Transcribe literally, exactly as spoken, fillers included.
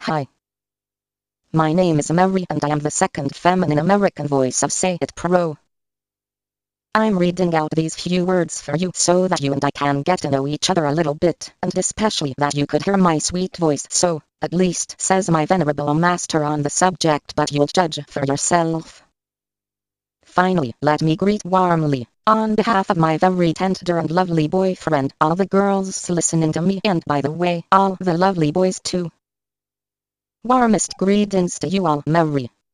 Hi. My name is Mary and I am the second feminine American voice of Say It Pro. I'm reading out these few words for you so that you and I can get to know each other a little bit, and especially that you could hear my sweet voice, so, at least, says my venerable master on the subject, but you'll judge for yourself. Finally, let me greet warmly, on behalf of my very tender and lovely boyfriend, all the girls listening to me, and by the way, all the lovely boys too. Warmest greetings to you all, Mary.